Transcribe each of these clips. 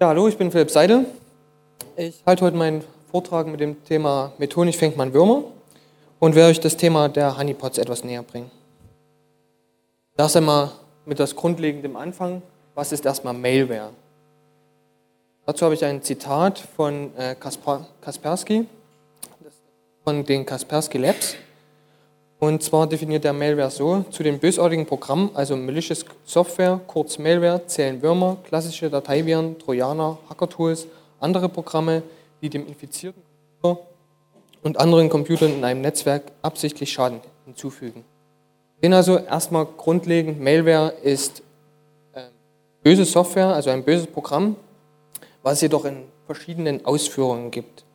Ja, hallo, ich bin Philipp Seidel. Ich halte heute meinen Vortrag mit dem Thema Methodisch fängt man Würmer und werde euch das Thema der Honeypots etwas näher bringen. Erst einmal mit das Grundlegende am Anfang. Was ist erstmal Malware? Dazu habe ich ein Zitat von Kaspersky, von den Kaspersky Labs. Und zwar definiert der Malware so: Zu den bösartigen Programmen, also malicious Software, kurz Malware, zählen Würmer, klassische Dateiviren, Trojaner, Hackertools, andere Programme, die dem infizierten Computer und anderen Computern in einem Netzwerk absichtlich Schaden hinzufügen. Wir sehen also erstmal grundlegend, Malware ist böse Software, also ein böses Programm, was es jedoch in verschiedenen Ausführungen gibt.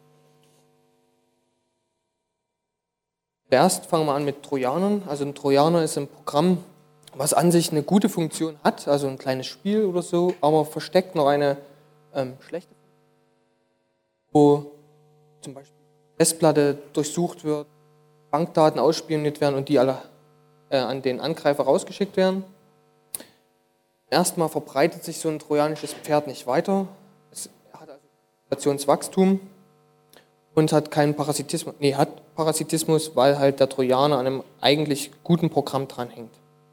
Zuerst fangen wir an mit Trojanern. Also ein Trojaner ist ein Programm, was an sich eine gute Funktion hat, also ein kleines Spiel oder so, aber versteckt noch eine schlechte Funktion, wo zum Beispiel die Festplatte durchsucht wird, Bankdaten ausspioniert werden und die alle an den Angreifer rausgeschickt werden. Erstmal verbreitet sich so ein trojanisches Pferd nicht weiter. Es hat also Populationswachstum und hat keinen Parasitismus, hat Parasitismus, weil halt der Trojaner an einem eigentlich guten Programm dranhängt.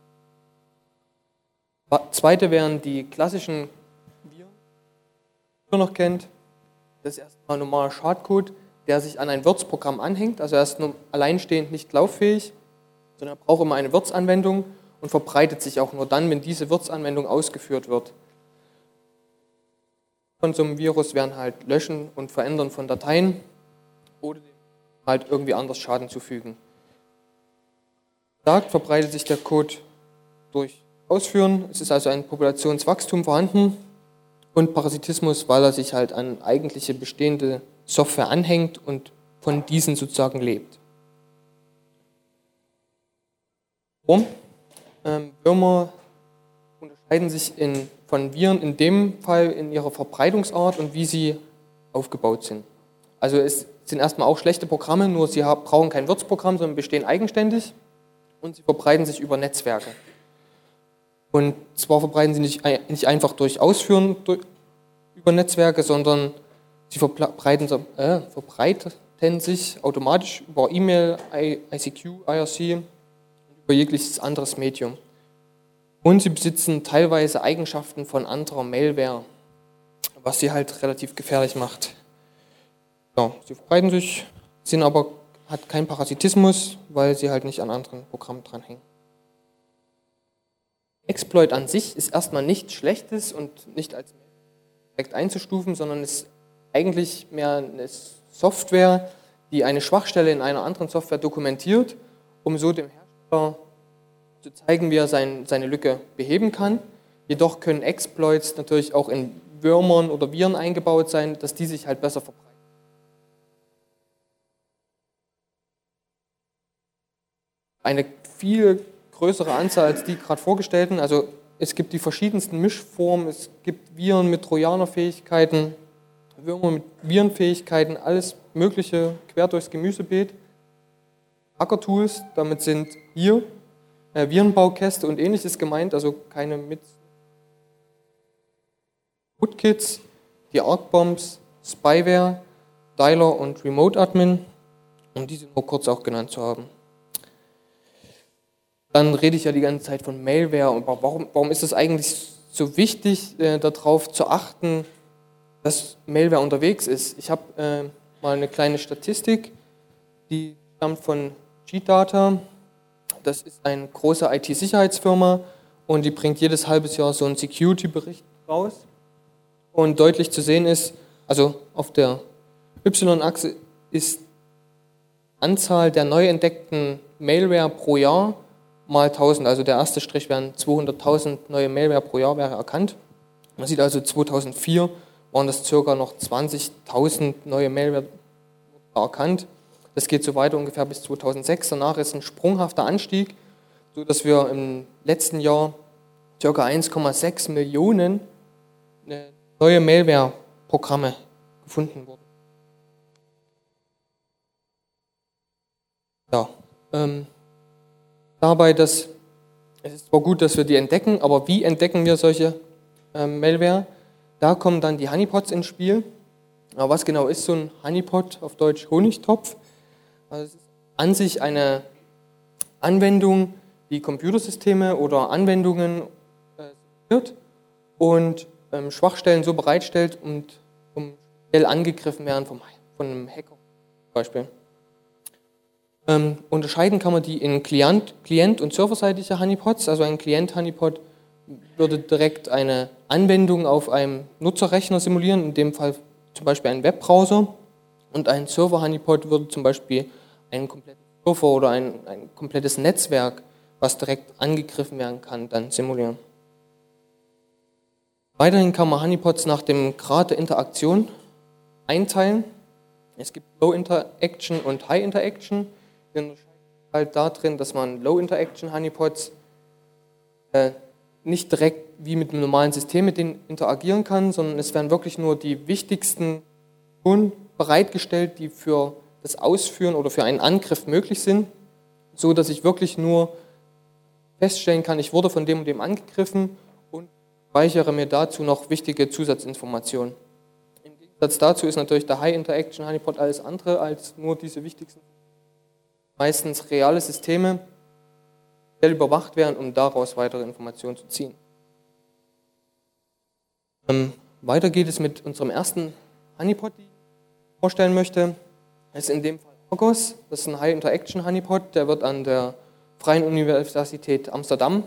Zweite wären die klassischen Viren, die man noch kennt. Das ist erstmal ein normaler Schadcode, der sich an ein Wirtsprogramm anhängt. Also er ist nur alleinstehend nicht lauffähig, sondern er braucht immer eine Wirtsanwendung und verbreitet sich auch nur dann, wenn diese Wirtsanwendung ausgeführt wird. Von so einem Virus wären halt Löschen und Verändern von Dateien oder halt irgendwie anders Schaden zufügen. Sagt, verbreitet sich der Code durch Ausführen. Es ist also ein Populationswachstum vorhanden und Parasitismus, weil er sich halt an eigentliche bestehende Software anhängt und von diesen sozusagen lebt. Würmer unterscheiden sich von Viren in dem Fall in ihrer Verbreitungsart und wie sie aufgebaut sind. Also es sind erstmal auch schlechte Programme, nur sie brauchen kein Wirtsprogramm, sondern bestehen eigenständig und sie verbreiten sich über Netzwerke. Und zwar verbreiten sie nicht einfach durch Ausführen über Netzwerke, sondern sie verbreiten sich automatisch über E-Mail, ICQ, IRC und über jegliches anderes Medium. Und sie besitzen teilweise Eigenschaften von anderer Malware, was sie halt relativ gefährlich macht. Ja, sie verbreiten sich, hat keinen Parasitismus, weil sie halt nicht an anderen Programmen dranhängen. Exploit an sich ist erstmal nichts Schlechtes und nicht als direkt einzustufen, sondern ist eigentlich mehr eine Software, die eine Schwachstelle in einer anderen Software dokumentiert, um so dem Hersteller zu zeigen, wie er seine Lücke beheben kann. Jedoch können Exploits natürlich auch in Würmern oder Viren eingebaut sein, dass die sich halt besser verbreiten. Eine viel größere Anzahl als die gerade vorgestellten. Also es gibt die verschiedensten Mischformen, es gibt Viren mit Trojanerfähigkeiten, Würmer mit Virenfähigkeiten, alles Mögliche quer durchs Gemüsebeet. Hackertools, damit sind hier Virenbaukäste und ähnliches gemeint, also keine mit Rootkits, die Arc-Bombs, Spyware, Dialer und Remote Admin, um diese nur kurz auch genannt zu haben. Dann rede ich ja die ganze Zeit von Malware und warum ist es eigentlich so wichtig, darauf zu achten, dass Malware unterwegs ist. Ich habe mal eine kleine Statistik, die stammt von G-Data. Das ist eine große IT-Sicherheitsfirma und die bringt jedes halbes Jahr so einen Security-Bericht raus. Und deutlich zu sehen ist, also auf der Y-Achse ist die Anzahl der neu entdeckten Malware pro Jahr mal 1000, also der erste Strich wären 200.000 neue Malware pro Jahr wäre erkannt. Man sieht also 2004 waren das circa noch 20.000 neue Malware erkannt. Das geht so weiter ungefähr bis 2006. Danach ist ein sprunghafter Anstieg, sodass wir im letzten Jahr circa 1,6 Millionen neue Malware-Programme gefunden wurden. Ja, dabei, es ist zwar gut, dass wir die entdecken, aber wie entdecken wir solche Malware? Da kommen dann die Honeypots ins Spiel. Aber was genau ist so ein Honeypot, auf Deutsch Honigtopf? Also es ist an sich eine Anwendung, die Computersysteme oder Anwendungen simuliert und Schwachstellen so bereitstellt und schnell angegriffen werden von einem Hacker zum Beispiel. Unterscheiden kann man die in Client- und serverseitige Honeypots. Also ein Client-Honeypot würde direkt eine Anwendung auf einem Nutzerrechner simulieren, in dem Fall zum Beispiel einen Webbrowser. Und ein Server-Honeypot würde zum Beispiel einen kompletten Server oder ein komplettes Netzwerk, was direkt angegriffen werden kann, dann simulieren. Weiterhin kann man Honeypots nach dem Grad der Interaktion einteilen. Es gibt Low Interaction und High Interaction. Wir unterscheiden halt darin, dass man Low Interaction Honeypots nicht direkt wie mit einem normalen System mit denen interagieren kann, sondern es werden wirklich nur die wichtigsten Funktionen bereitgestellt, die für das Ausführen oder für einen Angriff möglich sind, so dass ich wirklich nur feststellen kann, ich wurde von dem und dem angegriffen und speichere mir dazu noch wichtige Zusatzinformationen. Im Gegensatz dazu ist natürlich der High Interaction Honeypot alles andere als nur diese wichtigsten, meistens reale Systeme, die überwacht werden, um daraus weitere Informationen zu ziehen. Weiter geht es mit unserem ersten Honeypot, den ich vorstellen möchte. Das ist in dem Fall Argos, das ist ein High Interaction Honeypot, der wird an der Freien Universität Amsterdam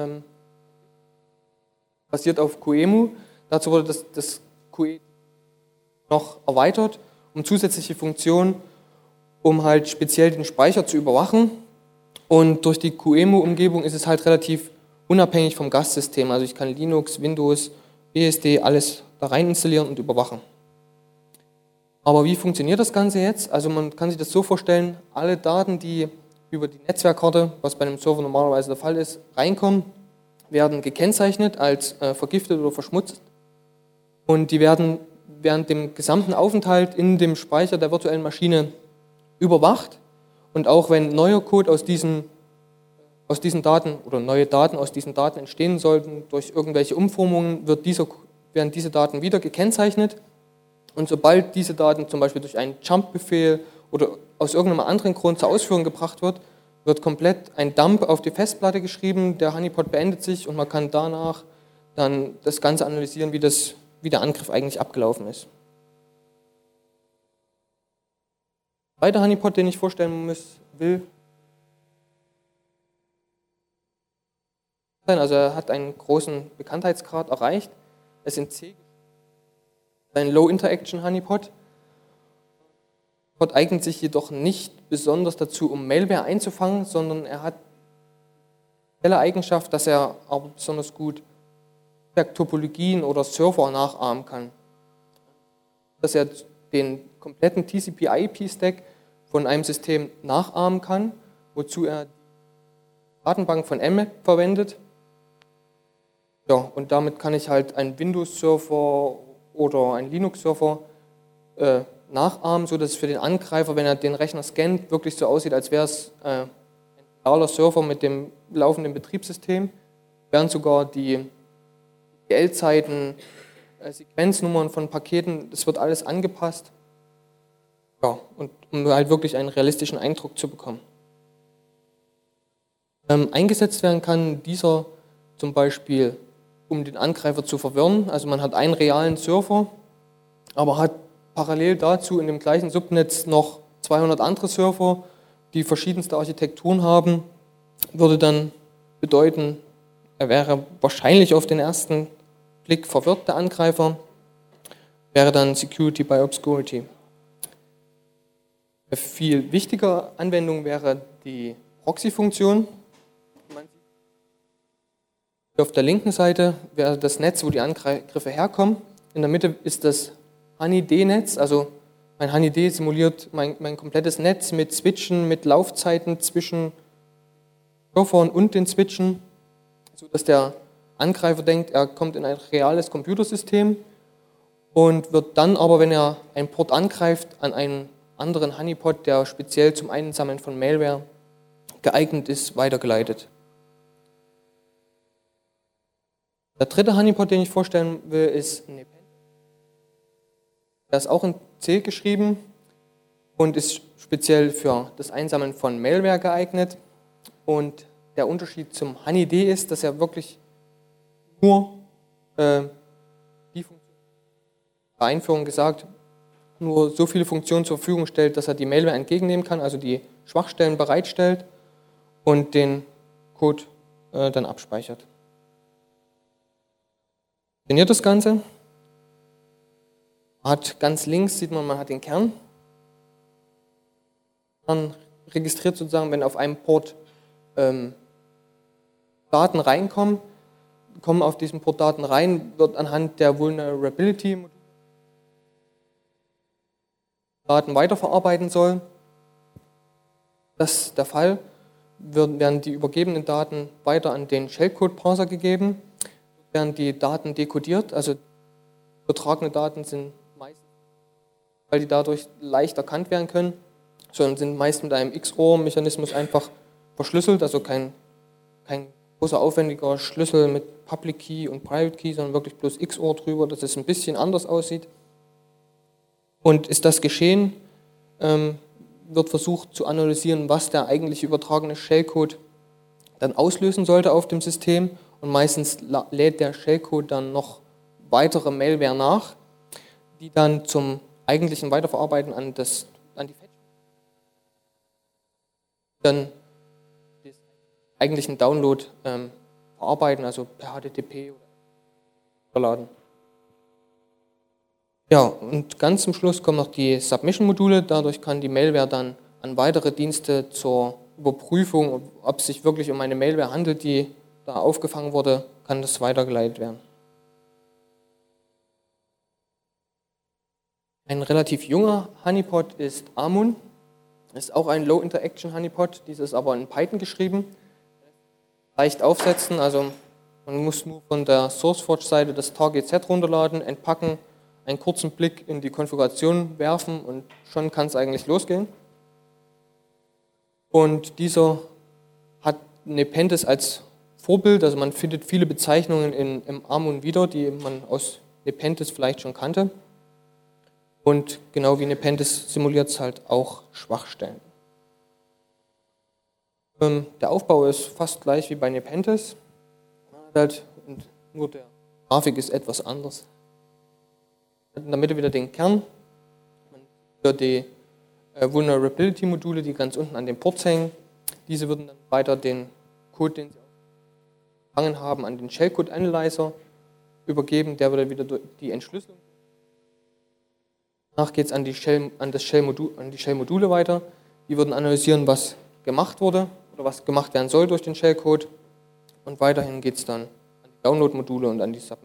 basiert auf QEMU. Dazu wurde das QE noch erweitert um zusätzliche Funktionen, um halt speziell den Speicher zu überwachen. Und durch die QEMU-Umgebung ist es halt relativ unabhängig vom Gastsystem. Also ich kann Linux, Windows, BSD, alles da rein installieren und überwachen. Aber wie funktioniert das Ganze jetzt? Also man kann sich das so vorstellen, alle Daten, die über die Netzwerkkarte, was bei einem Server normalerweise der Fall ist, reinkommen, werden gekennzeichnet als vergiftet oder verschmutzt. Und die werden während dem gesamten Aufenthalt in dem Speicher der virtuellen Maschine überwacht. Und auch wenn neuer Code aus diesen Daten oder neue Daten aus diesen Daten entstehen sollten, durch irgendwelche Umformungen, werden diese Daten wieder gekennzeichnet. Und sobald diese Daten zum Beispiel durch einen Jump-Befehl oder aus irgendeinem anderen Grund zur Ausführung gebracht wird komplett ein Dump auf die Festplatte geschrieben, der Honeypot beendet sich und man kann danach dann das Ganze analysieren, wie der Angriff eigentlich abgelaufen ist. Der zweite Honeypot, den ich vorstellen will, also er hat einen großen Bekanntheitsgrad erreicht. Es sind C, ein Low Interaction Honeypot. Eignet sich jedoch nicht besonders dazu, um Malware einzufangen, sondern er hat die Eigenschaft, dass er aber besonders gut Topologien oder Server nachahmen kann. Dass er den kompletten TCP/IP-Stack von einem System nachahmen kann, wozu er die Datenbank von Nmap verwendet. Ja, und damit kann ich halt einen Windows-Server oder einen Linux-Server nachahmen, sodass es für den Angreifer, wenn er den Rechner scannt, wirklich so aussieht, als wäre es ein realer Server mit dem laufenden Betriebssystem. Während sogar die DL-Zeiten, Sequenznummern von Paketen, das wird alles angepasst. Ja, und um halt wirklich einen realistischen Eindruck zu bekommen. Eingesetzt werden kann dieser zum Beispiel, um den Angreifer zu verwirren. Also man hat einen realen Server, aber hat parallel dazu in dem gleichen Subnetz noch 200 andere Server, die verschiedenste Architekturen haben. Würde dann bedeuten, er wäre wahrscheinlich auf den ersten Blick verwirrt, der Angreifer, wäre dann Security by Obscurity. Eine viel wichtigere Anwendung wäre die Proxy-Funktion. Auf der linken Seite wäre das Netz, wo die Angriffe herkommen. In der Mitte ist das HoneyD-Netz, also mein HoneyD simuliert mein komplettes Netz mit Switchen, mit Laufzeiten zwischen Servern und den Switchen, sodass der Angreifer denkt, er kommt in ein reales Computersystem und wird dann aber, wenn er einen Port angreift, an einen anderen Honeypot, der speziell zum Einsammeln von Malware geeignet ist, weitergeleitet. Der dritte Honeypot, den ich vorstellen will, ist Nepenthe. Der ist auch in C geschrieben und ist speziell für das Einsammeln von Malware geeignet. Und der Unterschied zum HoneyD ist, dass er wirklich nur die Funktion, bei Einführung gesagt, nur so viele Funktionen zur Verfügung stellt, dass er die Malware entgegennehmen kann, also die Schwachstellen bereitstellt und den Code dann abspeichert. Funktioniert das Ganze? Ganz links sieht man hat den Kern. Dann registriert sozusagen, wenn auf einem Port Daten reinkommen, kommen auf diesen Port Daten rein, wird anhand der Vulnerability Daten weiterverarbeiten soll. Das ist der Fall. Werden die übergebenen Daten weiter an den Shellcode-Parser gegeben, werden die Daten dekodiert, also übertragene Daten sind meist, weil die dadurch leicht erkannt werden können, sondern sind meist mit einem XOR-Mechanismus einfach verschlüsselt, also kein großer aufwendiger Schlüssel mit Public Key und Private Key, sondern wirklich bloß XOR drüber, dass es ein bisschen anders aussieht. Und ist das geschehen, wird versucht zu analysieren, was der eigentliche übertragene Shellcode dann auslösen sollte auf dem System. Und meistens lädt der Shellcode dann noch weitere Malware nach, die dann zum eigentlichen Weiterverarbeiten an die Fetch dann den eigentlichen Download verarbeiten, also per HTTP oder laden. Ja, und ganz zum Schluss kommen noch die Submission-Module. Dadurch kann die Malware dann an weitere Dienste zur Überprüfung, ob es sich wirklich um eine Malware handelt, die da aufgefangen wurde, kann das weitergeleitet werden. Ein relativ junger Honeypot ist Amun. Ist auch ein Low-Interaction-Honeypot. Dieses ist aber in Python geschrieben. Leicht aufsetzen, also man muss nur von der SourceForge-Seite das Target-Set runterladen, entpacken, einen kurzen Blick in die Konfiguration werfen und schon kann es eigentlich losgehen. Und dieser hat Nepenthes als Vorbild, also man findet viele Bezeichnungen im Amun wieder, die man aus Nepenthes vielleicht schon kannte. Und genau wie Nepenthes simuliert es halt auch Schwachstellen. Der Aufbau ist fast gleich wie bei Nepenthes, nur der Grafik ist etwas anders. In der Mitte wieder den Kern, für die Vulnerability-Module, die ganz unten an den Ports hängen. Diese würden dann weiter den Code, den sie empfangen haben, an den Shellcode-Analyzer übergeben. Der würde wieder die Entschlüsselung. Danach geht es an die Shell-Module weiter. Die würden analysieren, was gemacht wurde oder was gemacht werden soll durch den Shellcode. Und weiterhin geht es dann an die Download-Module und an die Submission.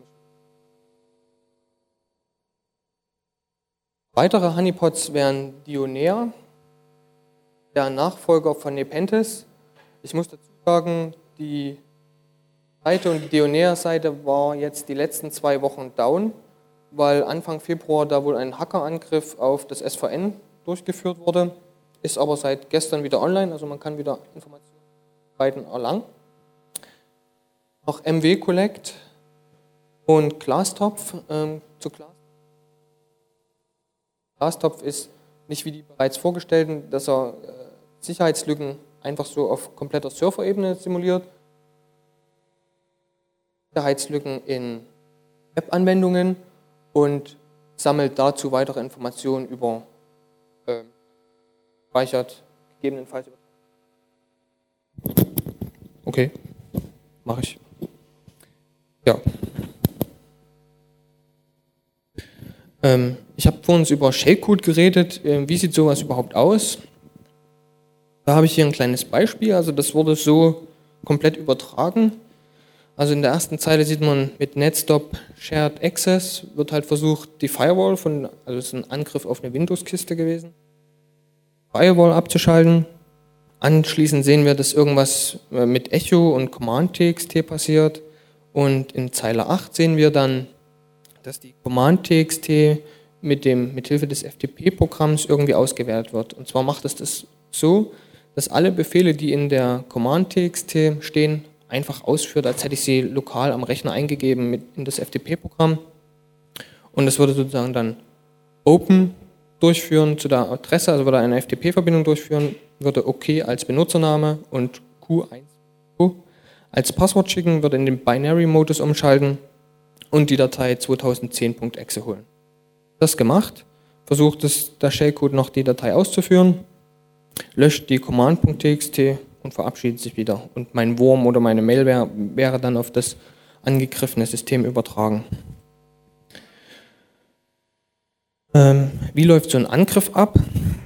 Weitere Honeypots wären Dionea, der Nachfolger von Nepenthes. Ich muss dazu sagen, die Seite und die Dionea-Seite war jetzt die letzten 2 Wochen down, weil Anfang Februar da wohl ein Hackerangriff auf das SVN durchgeführt wurde, ist aber seit gestern wieder online, also man kann wieder Informationen erlangen. Auch MW Collect und Glastopf. Glastopf ist nicht wie die bereits vorgestellten, dass er Sicherheitslücken einfach so auf kompletter Surferebene simuliert. Sicherheitslücken in Web-Anwendungen und sammelt dazu weitere Informationen über speichert gegebenenfalls. Okay, mache ich. Ja. Ich habe vorhin über Shellcode geredet. Wie sieht sowas überhaupt aus? Da habe ich hier ein kleines Beispiel. Also das wurde so komplett übertragen. Also in der ersten Zeile sieht man mit Netstop Shared Access wird halt versucht, die Firewall also es ist ein Angriff auf eine Windows-Kiste gewesen, Firewall abzuschalten. Anschließend sehen wir, dass irgendwas mit Echo und Command.txt passiert. Und in Zeile 8 sehen wir dann, dass die Command.txt mithilfe des FTP-Programms irgendwie ausgewertet wird. Und zwar macht es das so, dass alle Befehle, die in der Command.txt stehen, einfach ausführt, als hätte ich sie lokal am Rechner eingegeben in das FTP-Programm. Und das würde sozusagen dann Open durchführen zu der Adresse, also würde eine FTP-Verbindung durchführen, würde OK als Benutzername und Q1 als Passwort schicken, würde in den Binary-Modus umschalten und die Datei 2010.exe holen. Das gemacht, versucht der Shellcode noch die Datei auszuführen, löscht die Command.txt und verabschiedet sich wieder. Und mein Wurm oder meine Malware wäre dann auf das angegriffene System übertragen. Wie läuft so ein Angriff ab?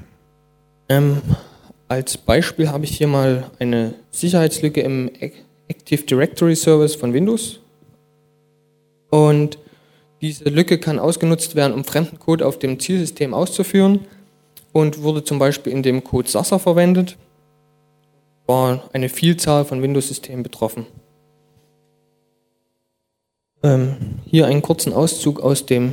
Als Beispiel habe ich hier mal eine Sicherheitslücke im Active Directory Service von Windows. Und diese Lücke kann ausgenutzt werden, um fremden Code auf dem Zielsystem auszuführen und wurde zum Beispiel in dem Code Sasa verwendet. War eine Vielzahl von Windows-Systemen betroffen. Hier einen kurzen Auszug aus dem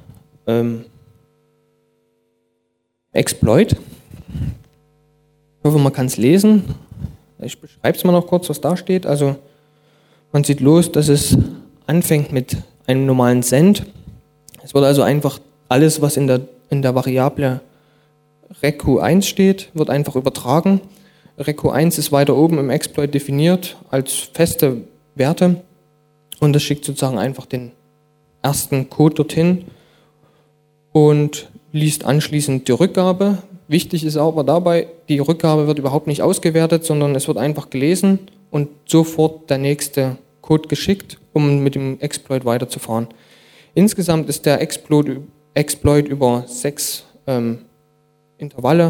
Exploit. Ich hoffe, man kann es lesen. Ich beschreibe es mal noch kurz, was da steht. Also man sieht los, dass es anfängt mit einem normalen Send. Es wird also einfach alles, was in der Variable req1 steht, wird einfach übertragen. req1 ist weiter oben im Exploit definiert als feste Werte und das schickt sozusagen einfach den ersten Code dorthin und liest anschließend die Rückgabe. Wichtig ist aber dabei, die Rückgabe wird überhaupt nicht ausgewertet, sondern es wird einfach gelesen und sofort der nächste Code geschickt, um mit dem Exploit weiterzufahren. Insgesamt ist der Exploit über 6 Intervalle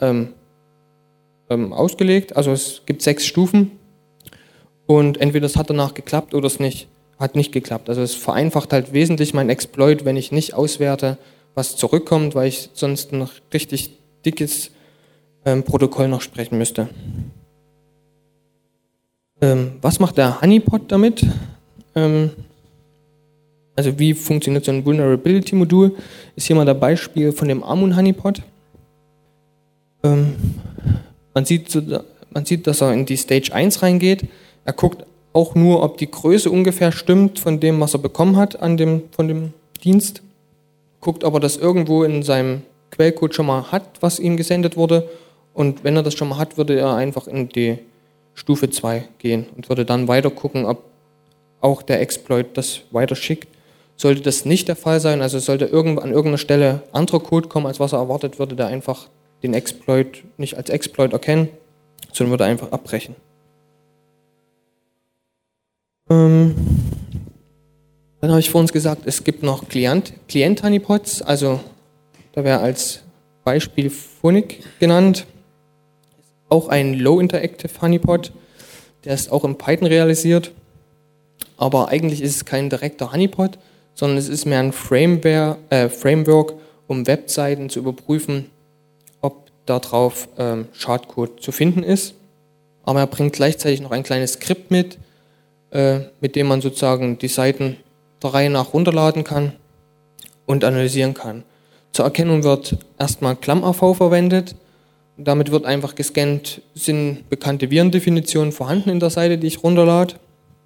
ausgelegt, also es gibt 6 Stufen und entweder es hat danach geklappt oder es hat nicht geklappt. Also es vereinfacht halt wesentlich mein Exploit, wenn ich nicht auswerte, was zurückkommt, weil ich sonst ein richtig dickes Protokoll noch sprechen müsste. Was macht der Honeypot damit? Also wie funktioniert so ein Vulnerability-Modul? Ist hier mal das Beispiel von dem Amun Honeypot. Man sieht, dass er in die Stage 1 reingeht. Er guckt auch nur, ob die Größe ungefähr stimmt von dem, was er bekommen hat von dem Dienst. Guckt, ob er das irgendwo in seinem Quellcode schon mal hat, was ihm gesendet wurde. Und wenn er das schon mal hat, würde er einfach in die Stufe 2 gehen und würde dann weiter gucken, ob auch der Exploit das weiter schickt. Sollte das nicht der Fall sein, also sollte an irgendeiner Stelle anderer Code kommen, als was er erwartet, würde der einfach den Exploit nicht als Exploit erkennen, sondern würde einfach abbrechen. Dann habe ich vor uns gesagt, es gibt noch Client-Honeypots, also da wäre als Beispiel Phonic genannt. Auch ein Low-Interactive Honeypot, der ist auch in Python realisiert, aber eigentlich ist es kein direkter Honeypot, sondern es ist mehr ein Framework, um Webseiten zu überprüfen, ob darauf Schadcode zu finden ist. Aber er bringt gleichzeitig noch ein kleines Skript mit dem man sozusagen die Seiten der Reihe nach runterladen kann und analysieren kann. Zur Erkennung wird erstmal ClamAV verwendet. Damit wird einfach gescannt, sind bekannte Virendefinitionen vorhanden in der Seite, die ich runterlade.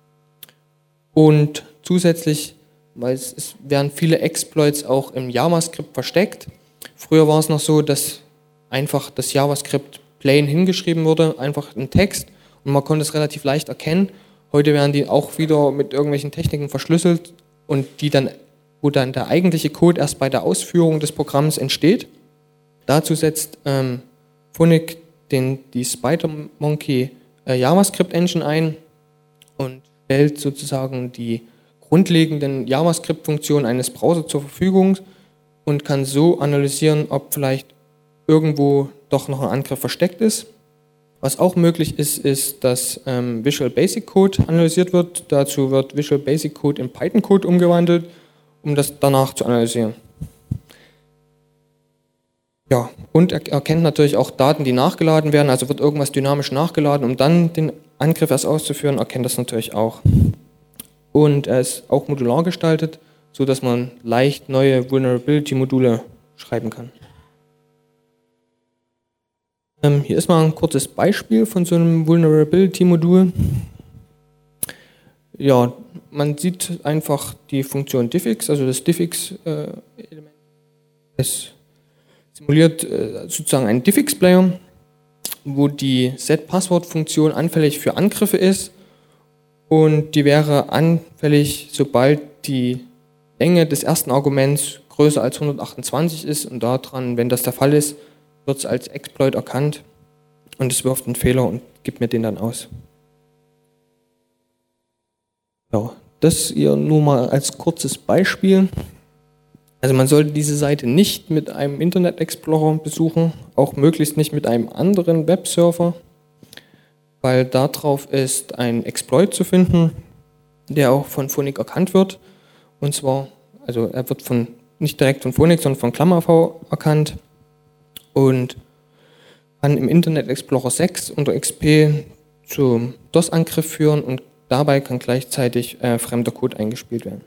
Und zusätzlich, weil es werden viele Exploits auch im JavaScript versteckt. Früher war es noch so, dass einfach das JavaScript plain hingeschrieben wurde, einfach ein Text, und man konnte es relativ leicht erkennen. Heute werden die auch wieder mit irgendwelchen Techniken verschlüsselt und wo dann der eigentliche Code erst bei der Ausführung des Programms entsteht. Dazu setzt Phonic die SpiderMonkey JavaScript Engine ein und stellt sozusagen die grundlegenden JavaScript-Funktionen eines Browsers zur Verfügung und kann so analysieren, ob vielleicht irgendwo doch noch ein Angriff versteckt ist. Was auch möglich ist, ist, dass Visual Basic Code analysiert wird. Dazu wird Visual Basic Code in Python Code umgewandelt, um das danach zu analysieren. Ja, und er erkennt natürlich auch Daten, die nachgeladen werden, also wird irgendwas dynamisch nachgeladen, um dann den Angriff erst auszuführen, erkennt das natürlich auch. Und er ist auch modular gestaltet, sodass man leicht neue Vulnerability-Module schreiben kann. Hier ist mal ein kurzes Beispiel von so einem Vulnerability-Modul. Ja, man sieht einfach die Funktion diffix, also das diffix-Element Es simuliert sozusagen einen Diffix-Player, wo die Set-Passwort-Funktion anfällig für Angriffe ist und die wäre anfällig, sobald die Länge des ersten Arguments größer als 128 ist und daran, wenn das der Fall ist, wird es als Exploit erkannt und es wirft einen Fehler und gibt mir den dann aus. Ja, das hier nur mal als kurzes Beispiel. Also man sollte diese Seite nicht mit einem Internet Explorer besuchen, auch möglichst nicht mit einem anderen Webserver, weil darauf ist ein Exploit zu finden, der auch von Phonik erkannt wird. Und zwar, also er wird nicht direkt von Phonik, sondern von KlammerV erkannt und kann im Internet Explorer 6 unter XP zum DOS-Angriff führen und dabei kann gleichzeitig fremder Code eingespielt werden.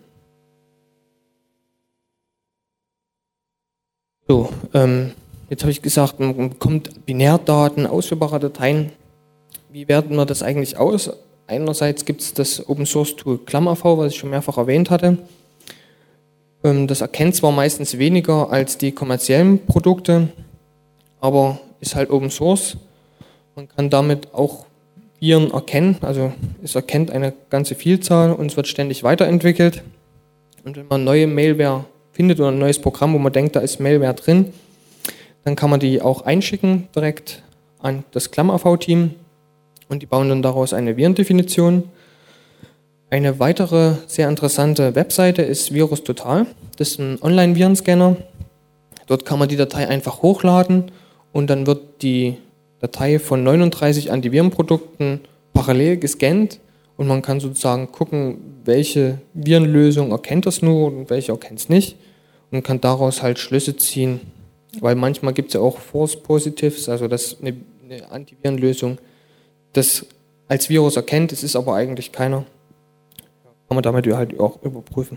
So, jetzt habe ich gesagt, man bekommt Binärdaten, ausführbare Dateien. Wie werten wir das eigentlich aus? Einerseits gibt es das Open Source Tool KlammerV, was ich schon mehrfach erwähnt hatte. Das erkennt zwar meistens weniger als die kommerziellen Produkte, aber ist halt Open Source. Man kann damit auch Viren erkennen, also es erkennt eine ganze Vielzahl und es wird ständig weiterentwickelt. Und wenn man neue Malware findet oder ein neues Programm, wo man denkt, da ist Malware drin, dann kann man die auch einschicken direkt an das KlammerV-Team und die bauen dann daraus eine Virendefinition. Eine weitere sehr interessante Webseite ist VirusTotal. Das ist ein Online-Virenscanner. Dort kann man die Datei einfach hochladen und dann wird die Datei von 39 Antivirenprodukten parallel gescannt und man kann sozusagen gucken, welche Virenlösung erkennt das nur und welche erkennt es nicht und kann daraus halt Schlüsse ziehen, weil manchmal gibt es ja auch False Positives, also dass eine Antivirenlösung das als Virus erkennt, es ist aber eigentlich keiner. Kann man damit halt auch überprüfen.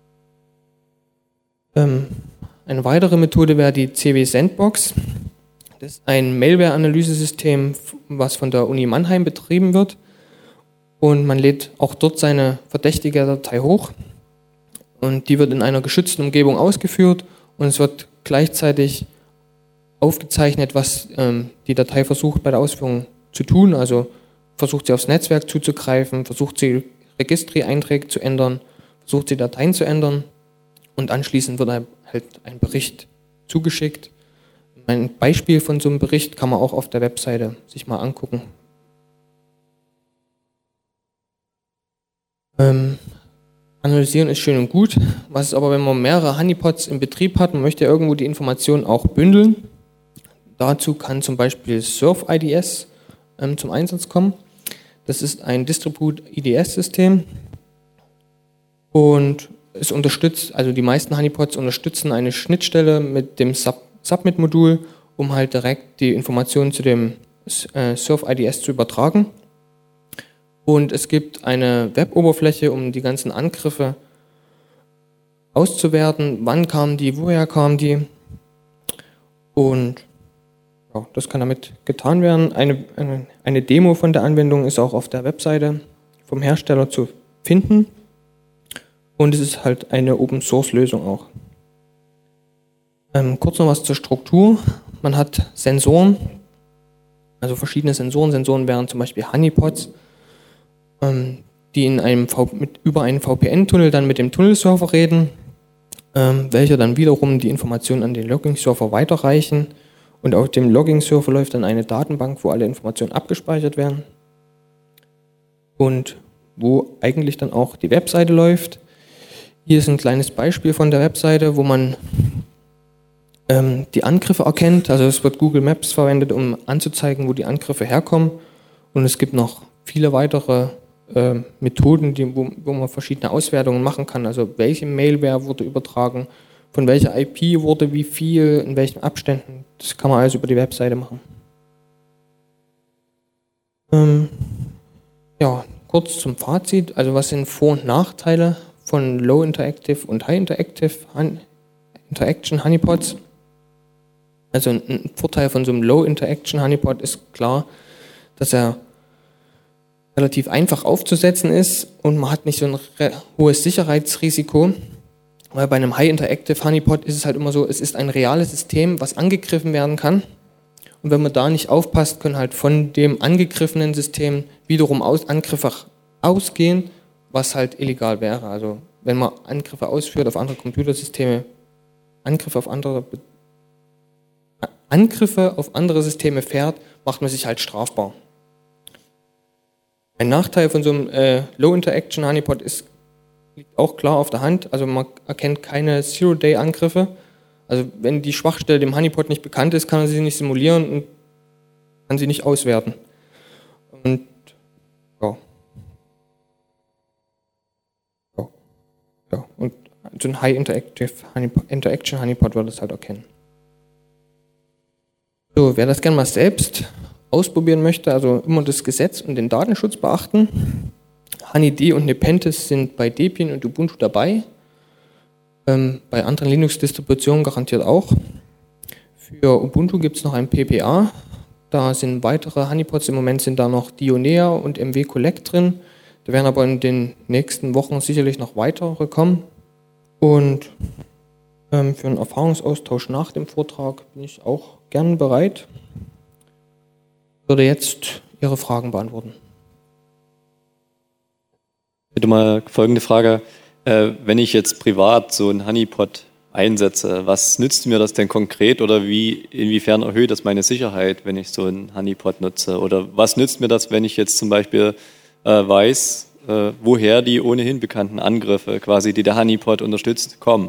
Eine weitere Methode wäre die CW Sandbox. Das ist ein Malware-Analysesystem, was von der Uni Mannheim betrieben wird. Und man lädt auch dort seine verdächtige Datei hoch. Und die wird in einer geschützten Umgebung ausgeführt. Und es wird gleichzeitig aufgezeichnet, was die Datei versucht bei der Ausführung zu tun. Also versucht sie aufs Netzwerk zuzugreifen, versucht sie Registry-Einträge zu ändern, versucht sie Dateien zu ändern. Und anschließend wird halt ein Bericht zugeschickt. Ein Beispiel von so einem Bericht kann man auch auf der Webseite sich mal angucken. Analysieren ist schön und gut. Was ist aber, wenn man mehrere Honeypots im Betrieb hat, man möchte ja irgendwo die Informationen auch bündeln. Dazu kann zum Beispiel SurfIDS zum Einsatz kommen. Das ist ein Distribute-IDS-System und es unterstützt, also die meisten Honeypots unterstützen eine Schnittstelle mit dem Submit-Modul, um halt direkt die Informationen zu dem SurfIDS zu übertragen. Und es gibt eine Web-Oberfläche, um die ganzen Angriffe auszuwerten. Wann kamen die, woher kamen die? Und ja, das kann damit getan werden. Eine Demo von der Anwendung ist auch auf der Webseite vom Hersteller zu finden. Und es ist halt eine Open-Source-Lösung auch. Kurz noch was zur Struktur. Man hat Sensoren, also verschiedene Sensoren. Sensoren wären zum Beispiel Honeypots, die über einen VPN-Tunnel dann mit dem Tunnelserver reden, welcher dann wiederum die Informationen an den Logging-Server weiterreichen. Und auf dem Logging-Server läuft dann eine Datenbank, wo alle Informationen abgespeichert werden. Und wo eigentlich dann auch die Webseite läuft. Hier ist ein kleines Beispiel von der Webseite, wo man die Angriffe erkennt. Also es wird Google Maps verwendet, um anzuzeigen, wo die Angriffe herkommen. Und es gibt noch viele weitere Methoden, wo man verschiedene Auswertungen machen kann. Also welche Malware wurde übertragen, von welcher IP wurde wie viel, in welchen Abständen. Das kann man also über die Webseite machen. Ja, kurz zum Fazit. Also was sind Vor- und Nachteile von Low Interactive und High Interactive Interaction Honeypots? Also ein Vorteil von so einem Low Interaction Honeypot ist klar, dass er relativ einfach aufzusetzen ist und man hat nicht so ein hohes Sicherheitsrisiko. Weil bei einem High Interactive Honeypot ist es halt immer so, es ist ein reales System, was angegriffen werden kann. Und wenn man da nicht aufpasst, können halt von dem angegriffenen System wiederum Angriffe ausgehen, was halt illegal wäre. Also wenn man Angriffe ausführt auf andere Computersysteme, Angriffe auf andere Systeme fährt, macht man sich halt strafbar. Ein Nachteil von so einem Low-Interaction-Honeypot liegt auch klar auf der Hand. Also man erkennt keine Zero-Day-Angriffe. Also wenn die Schwachstelle dem Honeypot nicht bekannt ist, kann er sie nicht simulieren und kann sie nicht auswerten. Und ja. Und so ein High-Interaction Honeypot wird das halt erkennen. So, wer das gerne mal selbst ausprobieren möchte, also immer das Gesetz und den Datenschutz beachten. HoneyD und Nepenthes sind bei Debian und Ubuntu dabei. Bei anderen Linux-Distributionen garantiert auch. Für Ubuntu gibt es noch ein PPA. Da sind weitere Honeypots, im Moment sind da noch Dionea und MW Collect drin. Da werden aber in den nächsten Wochen sicherlich noch weitere kommen. Und für einen Erfahrungsaustausch nach dem Vortrag bin ich auch gern bereit. Ich würde jetzt Ihre Fragen beantworten. Bitte mal folgende Frage. Wenn ich jetzt privat so einen Honeypot einsetze, was nützt mir das denn konkret oder inwiefern erhöht das meine Sicherheit, wenn ich so einen Honeypot nutze? Oder was nützt mir das, wenn ich jetzt zum Beispiel weiß, woher die ohnehin bekannten Angriffe, quasi die der Honeypot unterstützt, kommen?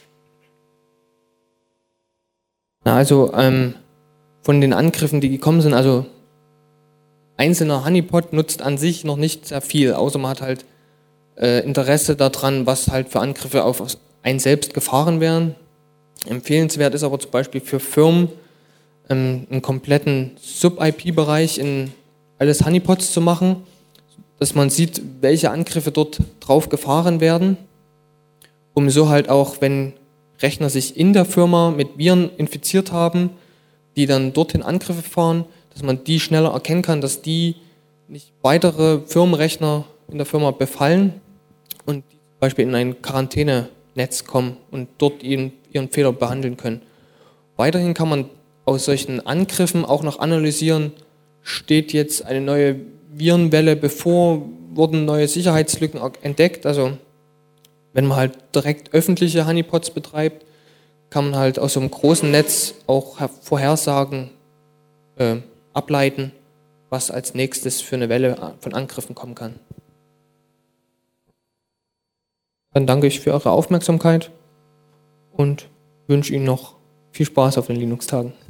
Also von den Angriffen, die gekommen sind, also einzelner Honeypot nutzt an sich noch nicht sehr viel, außer man hat halt Interesse daran, was halt für Angriffe auf einen selbst gefahren werden. Empfehlenswert ist aber zum Beispiel für Firmen einen kompletten Sub-IP-Bereich in alles Honeypots zu machen, dass man sieht, welche Angriffe dort drauf gefahren werden, um so halt auch, wenn Rechner sich in der Firma mit Viren infiziert haben, die dann dorthin Angriffe fahren, dass man die schneller erkennen kann, dass die nicht weitere Firmenrechner in der Firma befallen und die zum Beispiel in ein Quarantänenetz kommen und dort ihren Fehler behandeln können. Weiterhin kann man aus solchen Angriffen auch noch analysieren, steht jetzt eine neue Virenwelle bevor, wurden neue Sicherheitslücken entdeckt. Also wenn man halt direkt öffentliche Honeypots betreibt, kann man halt aus so einem großen Netz auch Vorhersagen ableiten, was als nächstes für eine Welle von Angriffen kommen kann. Dann danke ich für eure Aufmerksamkeit und wünsche Ihnen noch viel Spaß auf den Linux-Tagen.